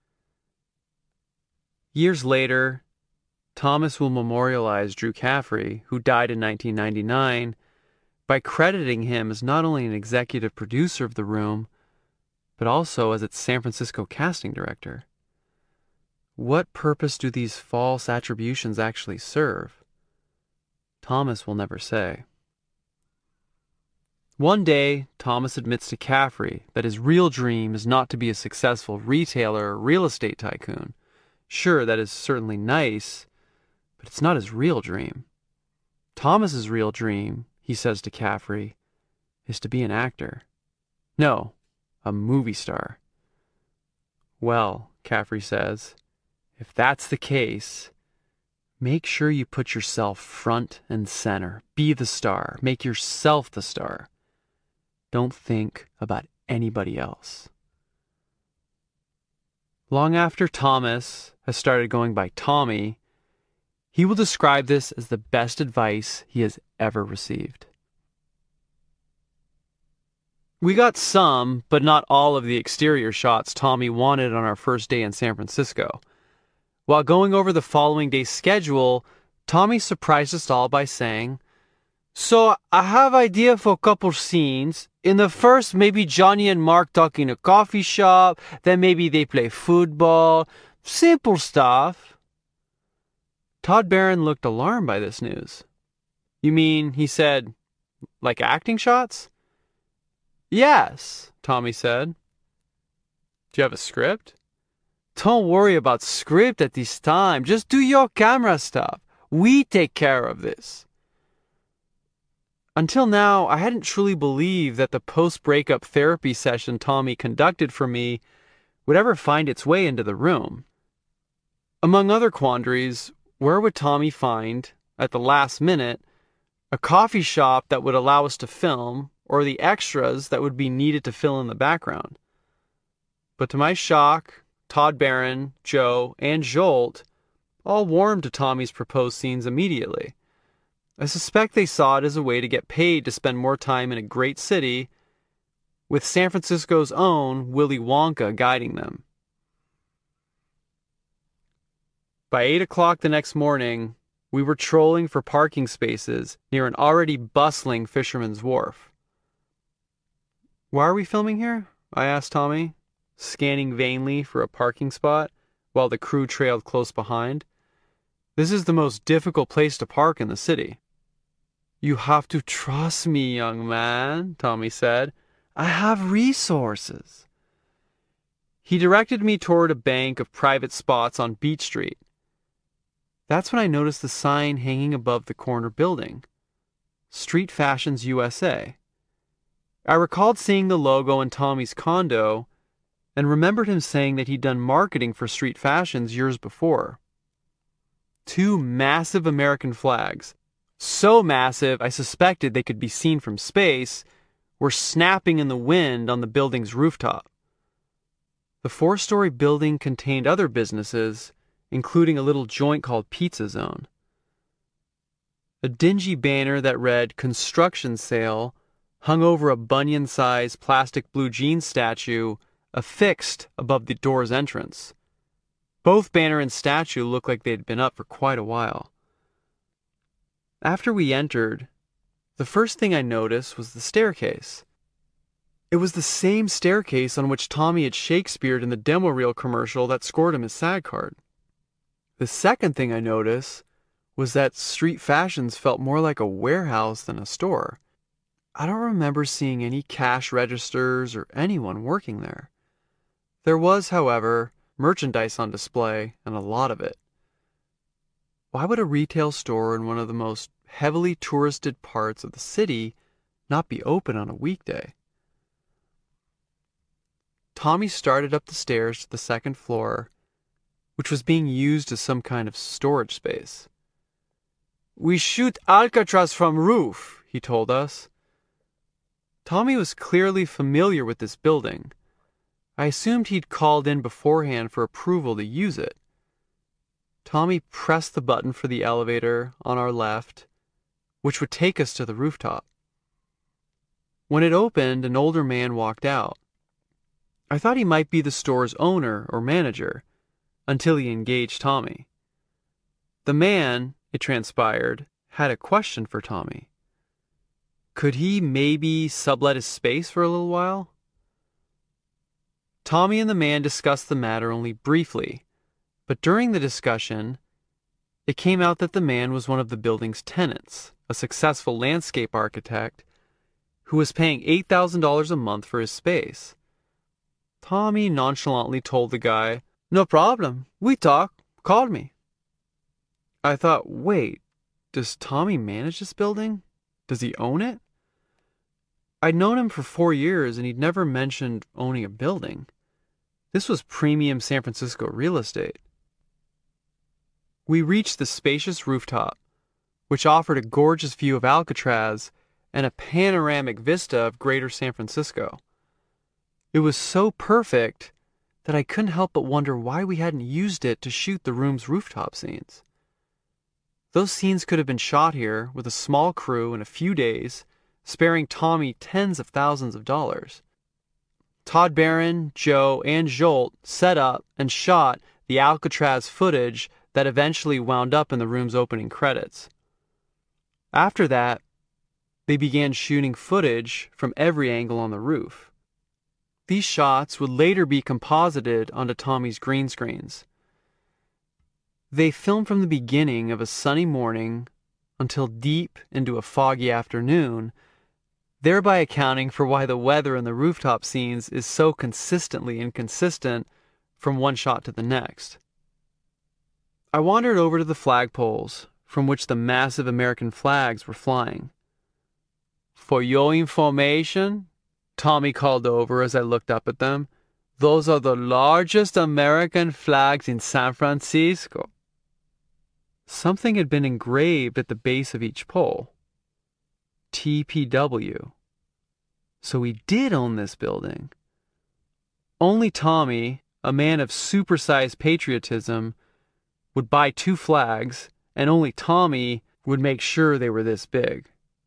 Years later, Thomas will memorialize Drew Caffrey, who died in nineteen ninety-nine, by crediting him as not only an executive producer of The Room, but also as its San Francisco casting director. What purpose do these false attributions actually serve? Thomas will never say. One day, Thomas admits to Caffrey that his real dream is not to be a successful retailer or real estate tycoon. Sure, that is certainly nice, but it's not his real dream. Thomas's real dream, he says to Caffrey, is to be an actor. No, a movie star. Well, Caffrey says, if that's the case, make sure you put yourself front and center. Be the star. Make yourself the star. Don't think about anybody else. Long after Thomas has started going by Tommy, he will describe this as the best advice he has ever received. We got some, but not all of the exterior shots Tommy wanted on our first day in San Francisco. While going over the following day's schedule, Tommy surprised us all by saying, "So I have idea for a couple scenes. In the first, maybe Johnny and Mark talk in a coffee shop, then maybe they play football. Simple stuff." Todd Barron looked alarmed by this news. "You mean," he said, "like acting shots?" "Yes," Tommy said. "Do you have a script?" "Don't worry about script at this time. Just do your camera stuff. We take care of this." Until now, I hadn't truly believed that the post-breakup therapy session Tommy conducted for me would ever find its way into the room. Among other quandaries, where would Tommy find, at the last minute, a coffee shop that would allow us to film, or the extras that would be needed to fill in the background? But to my shock, Todd Barron, Joe, and Jolt all warmed to Tommy's proposed scenes immediately. I suspect they saw it as a way to get paid to spend more time in a great city, with San Francisco's own Willy Wonka guiding them. By eight o'clock the next morning, we were trolling for parking spaces near an already bustling fisherman's wharf. "Why are we filming here?" I asked Tommy, scanning vainly for a parking spot while the crew trailed close behind. "This is the most difficult place to park in the city." "You have to trust me, young man," Tommy said. "I have resources." He directed me toward a bank of private spots on Beach Street. That's when I noticed the sign hanging above the corner building, Street Fashions U S A. I recalled seeing the logo in Tommy's condo and remembered him saying that he'd done marketing for Street Fashions years before. Two massive American flags, so massive I suspected they could be seen from space, were snapping in the wind on the building's rooftop. The four-story building contained other businesses, including a little joint called Pizza Zone. A dingy banner that read "Construction Sale" hung over a Bunyan-sized plastic blue jeans statue affixed above the door's entrance. Both banner and statue looked like they'd been up for quite a while. After we entered, the first thing I noticed was the staircase. It was the same staircase on which Tommy had Shakespeared in the demo reel commercial that scored him his SAG card. The second thing I noticed was that Street Fashions felt more like a warehouse than a store. I don't remember seeing any cash registers or anyone working there. There was, however, merchandise on display, and a lot of it. Why would a retail store in one of the most heavily touristed parts of the city not be open on a weekday? Tommy started up the stairs to the second floor, which was being used as some kind of storage space. "We shoot Alcatraz from roof," he told us. Tommy was clearly familiar with this building. I assumed he'd called in beforehand for approval to use it. Tommy pressed the button for the elevator on our left, which would take us to the rooftop. When it opened, an older man walked out. I thought he might be the store's owner or manager, until he engaged Tommy. The man, it transpired, had a question for Tommy. Could he maybe sublet his space for a little while? Tommy and the man discussed the matter only briefly, but during the discussion, it came out that the man was one of the building's tenants, a successful landscape architect who was paying eight thousand dollars a month for his space. Tommy nonchalantly told the guy, "No problem, we talk, call me." I thought, wait, does Tommy manage this building? Does he own it? I'd known him for four years and he'd never mentioned owning a building. This was premium San Francisco real estate. We reached the spacious rooftop, which offered a gorgeous view of Alcatraz and a panoramic vista of greater San Francisco. It was so perfect that I couldn't help but wonder why we hadn't used it to shoot the room's rooftop scenes. Those scenes could have been shot here with a small crew in a few days, sparing Tommy tens of thousands of dollars. Todd Barron, Joe, and Jolt set up and shot the Alcatraz footage that eventually wound up in the room's opening credits. After that, they began shooting footage from every angle on the roof. These shots would later be composited onto Tommy's green screens. They filmed from the beginning of a sunny morning until deep into a foggy afternoon, thereby accounting for why the weather in the rooftop scenes is so consistently inconsistent from one shot to the next. I wandered over to the flagpoles from which the massive American flags were flying. "For your information," Tommy called over as I looked up at them, "those are the largest American flags in San Francisco." Something had been engraved at the base of each pole. T P W. So he did own this building. Only Tommy, a man of supersized patriotism, would buy two flags, and only Tommy would make sure they were this big.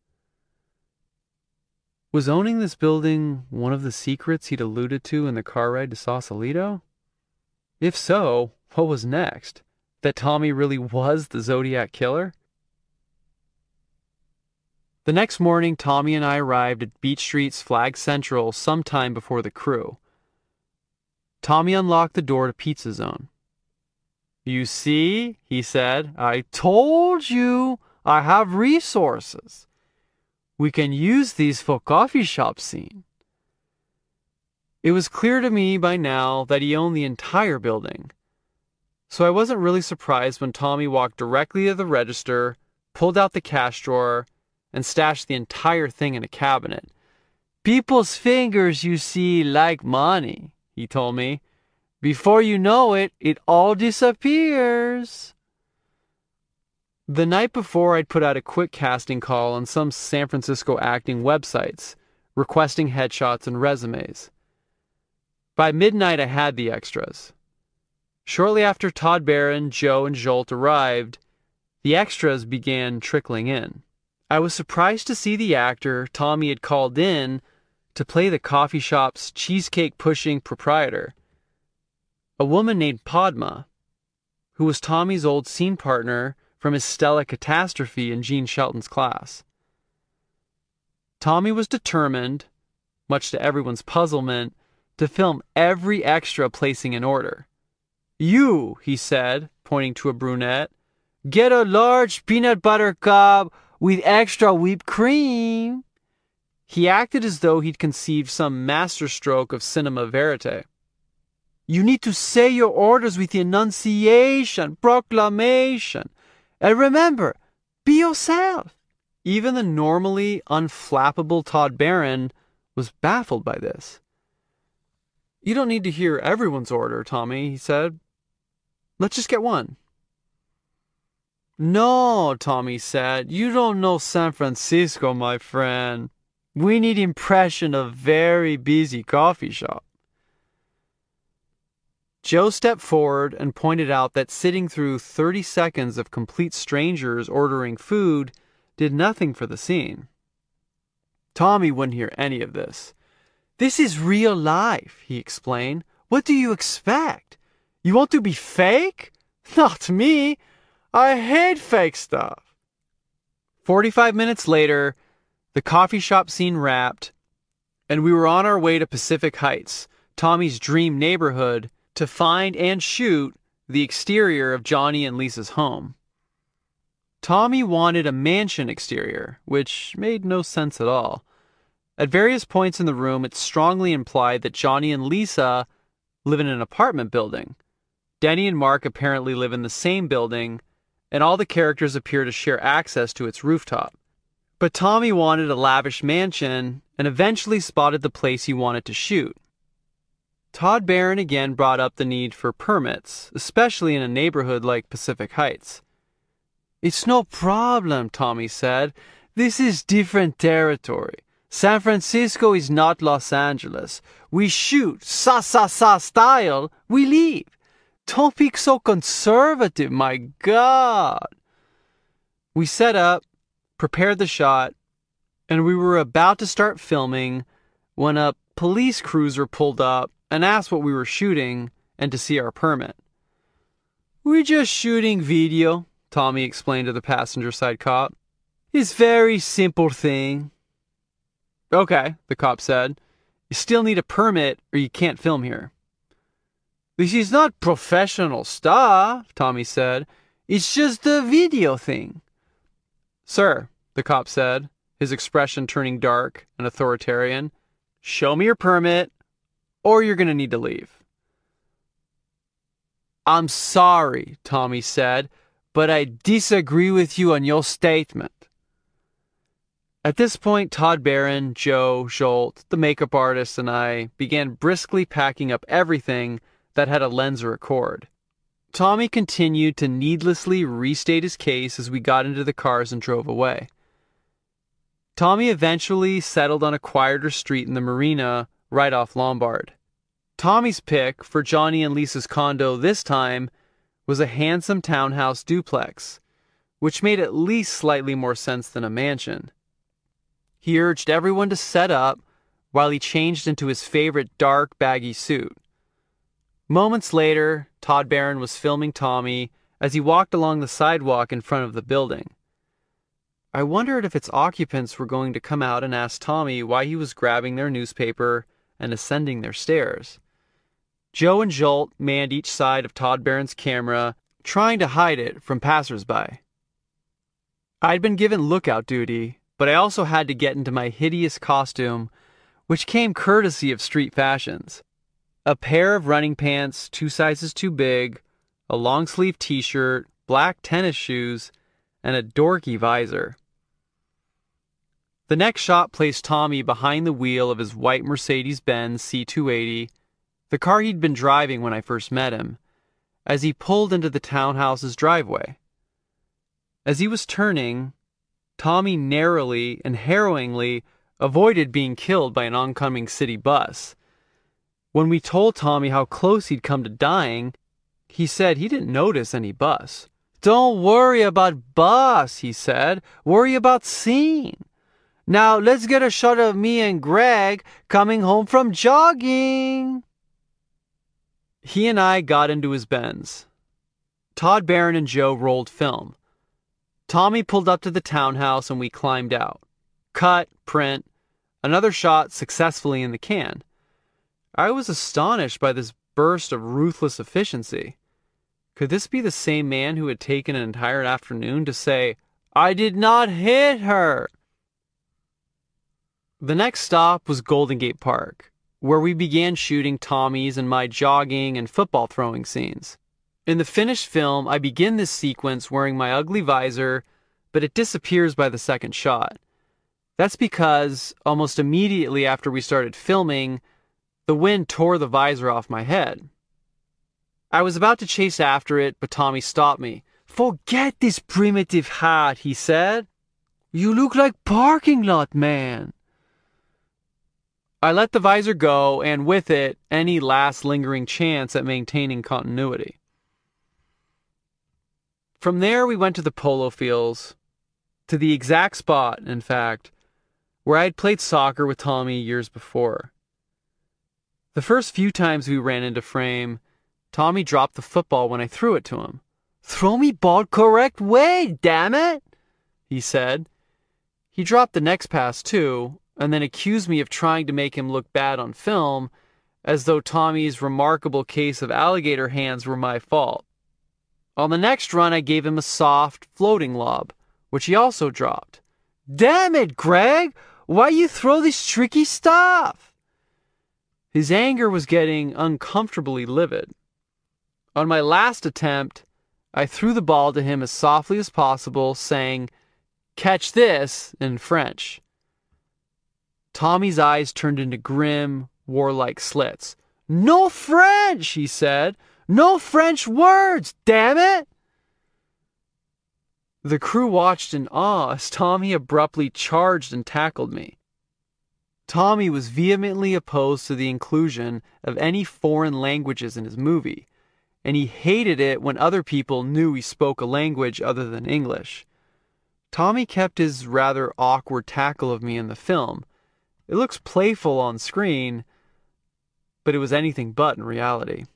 Was owning this building one of the secrets he'd alluded to in the car ride to Sausalito? If so, what was next? That Tommy really was the Zodiac Killer? The next morning, Tommy and I arrived at Beach Street's Flag Central sometime before the crew. Tommy unlocked the door to Pizza Zone. "You see," he said, "I told you I have resources. We can use these for coffee shop scene." It was clear to me by now that he owned the entire building, so I wasn't really surprised when Tommy walked directly to the register, pulled out the cash drawer, and stashed the entire thing in a cabinet. "People's fingers, you see, like money," he told me. "Before you know it, it all disappears." The night before, I'd put out a quick casting call on some San Francisco acting websites, requesting headshots and resumes. By midnight, I had the extras. Shortly after Todd Barron, Joe, and Jolt arrived, the extras began trickling in. I was surprised to see the actor Tommy had called in to play the coffee shop's cheesecake-pushing proprietor, a woman named Padma, who was Tommy's old scene partner from his Stella Catastrophe in Gene Shelton's class. Tommy was determined, much to everyone's puzzlement, to film every extra placing an order. "You," he said, pointing to a brunette, "get a large peanut butter cup with extra whipped cream." He acted as though he'd conceived some masterstroke of cinema verite. "You need to say your orders with enunciation, proclamation. And remember, be yourself." Even the normally unflappable Todd Barron was baffled by this. "You don't need to hear everyone's order, Tommy," he said. "Let's just get one." "No," Tommy said. "You don't know San Francisco, my friend. We need impression of very busy coffee shop." Joe stepped forward and pointed out that sitting through thirty seconds of complete strangers ordering food did nothing for the scene. Tommy wouldn't hear any of this. "This is real life," he explained. "What do you expect? You want to be fake? Not me. I hate fake stuff." Forty-five minutes later, the coffee shop scene wrapped, and we were on our way to Pacific Heights, Tommy's dream neighborhood, to find and shoot the exterior of Johnny and Lisa's home. Tommy wanted a mansion exterior, which made no sense at all. At various points in the room, it strongly implied that Johnny and Lisa live in an apartment building. Denny and Mark apparently live in the same building, and all the characters appear to share access to its rooftop. But Tommy wanted a lavish mansion, and eventually spotted the place he wanted to shoot. Todd Barron again brought up the need for permits, especially in a neighborhood like Pacific Heights. "It's no problem," Tommy said. "This is different territory. San Francisco is not Los Angeles. We shoot, sa-sa-sa style, we leave. Don't be so conservative, my God." We set up, prepared the shot, and we were about to start filming when a police cruiser pulled up and asked what we were shooting and to see our permit. "We're just shooting video," Tommy explained to the passenger side cop. "It's very simple thing." "Okay," the cop said. "You still need a permit or you can't film here." "This is not professional stuff," Tommy said. "It's just a video thing." "Sir," the cop said, his expression turning dark and authoritarian, "show me your permit or you're going to need to leave." "I'm sorry," Tommy said, "but I disagree with you on your statement." At this point, Todd Barron, Joe, Jolt, the makeup artist, and I began briskly packing up everything that had a lens or a cord. Tommy continued to needlessly restate his case as we got into the cars and drove away. Tommy eventually settled on a quieter street in the marina right off Lombard. Tommy's pick for Johnny and Lisa's condo this time was a handsome townhouse duplex, which made at least slightly more sense than a mansion. He urged everyone to set up while he changed into his favorite dark, baggy suit. Moments later, Todd Barron was filming Tommy as he walked along the sidewalk in front of the building. I wondered if its occupants were going to come out and ask Tommy why he was grabbing their newspaper and ascending their stairs. Joe and Jolt manned each side of Todd Barron's camera, trying to hide it from passersby. I'd been given lookout duty, but I also had to get into my hideous costume, which came courtesy of Street Fashions. A pair of running pants, two sizes too big, a long-sleeve t-shirt, black tennis shoes, and a dorky visor. The next shot placed Tommy behind the wheel of his white Mercedes-Benz C two eighty, the car he'd been driving when I first met him, as he pulled into the townhouse's driveway. As he was turning, Tommy narrowly and harrowingly avoided being killed by an oncoming city bus. When we told Tommy how close he'd come to dying, he said he didn't notice any bus. "Don't worry about bus," he said. "Worry about scene. Now let's get a shot of me and Greg coming home from jogging." He and I got into his Benz. Todd Barron and Joe rolled film. Tommy pulled up to the townhouse and we climbed out. Cut, print, another shot successfully in the can. I was astonished by this burst of ruthless efficiency. Could this be the same man who had taken an entire afternoon to say, "I did not hit her"? The next stop was Golden Gate Park, where we began shooting Tommy's and my jogging and football throwing scenes. In the finished film, I begin this sequence wearing my ugly visor, but it disappears by the second shot. That's because, almost immediately after we started filming, the wind tore the visor off my head. I was about to chase after it, but Tommy stopped me. "Forget this primitive hat," he said. "You look like parking lot man." I let the visor go, and with it, any last lingering chance at maintaining continuity. From there, we went to the polo fields, to the exact spot, in fact, where I had played soccer with Tommy years before. The first few times we ran into frame, Tommy dropped the football when I threw it to him. "Throw me ball correct way, damn it," he said. He dropped the next pass too, and then accused me of trying to make him look bad on film, as though Tommy's remarkable case of alligator hands were my fault. On the next run, I gave him a soft, floating lob, which he also dropped. "Damn it, Greg! Why you throw this tricky stuff?" His anger was getting uncomfortably livid. On my last attempt, I threw the ball to him as softly as possible, saying, "Catch this," in French. Tommy's eyes turned into grim, warlike slits. "No French," he said. "No French words, damn it!" The crew watched in awe as Tommy abruptly charged and tackled me. Tommy was vehemently opposed to the inclusion of any foreign languages in his movie, and he hated it when other people knew he spoke a language other than English. Tommy kept his rather awkward tackle of me in the film. It looks playful on screen, but it was anything but in reality.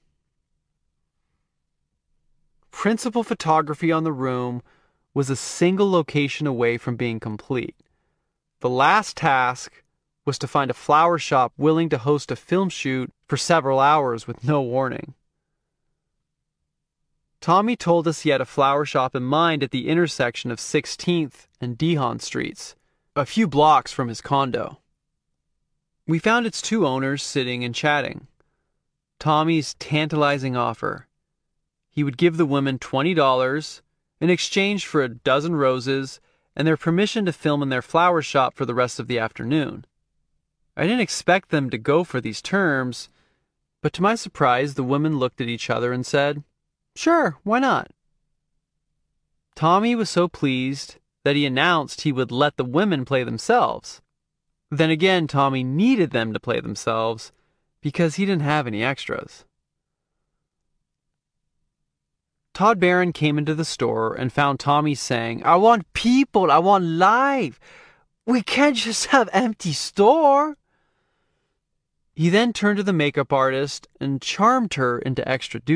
Principal photography on the room was a single location away from being complete. The last task was to find a flower shop willing to host a film shoot for several hours with no warning. Tommy told us he had a flower shop in mind at the intersection of sixteenth and Dehon Streets, a few blocks from his condo. We found its two owners sitting and chatting. Tommy's tantalizing offer. He would give the women twenty dollars in exchange for a dozen roses and their permission to film in their flower shop for the rest of the afternoon. I didn't expect them to go for these terms, but to my surprise, the women looked at each other and said, "Sure, why not?" Tommy was so pleased that he announced he would let the women play themselves. Then again, Tommy needed them to play themselves because he didn't have any extras. Todd Barron came into the store and found Tommy saying, "I want people, I want life. We can't just have empty store." He then turned to the makeup artist and charmed her into extra duty.